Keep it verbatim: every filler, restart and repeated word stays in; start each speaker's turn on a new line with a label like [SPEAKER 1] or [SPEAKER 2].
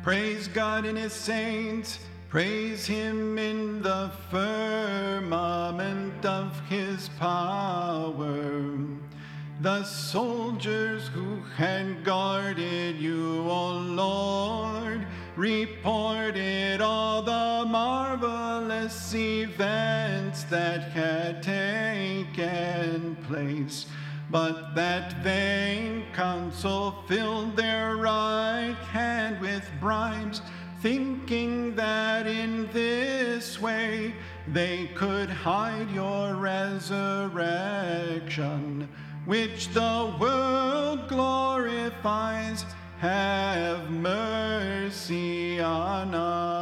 [SPEAKER 1] Praise God and his saints, praise him in the firmament of his power. The soldiers who had guarded you, O Lord, reported all the marvelous events that had taken place. But that vain counsel filled their right hand with bribes, thinking that in this way they could hide your resurrection, which the world glorifies. Have mercy on us.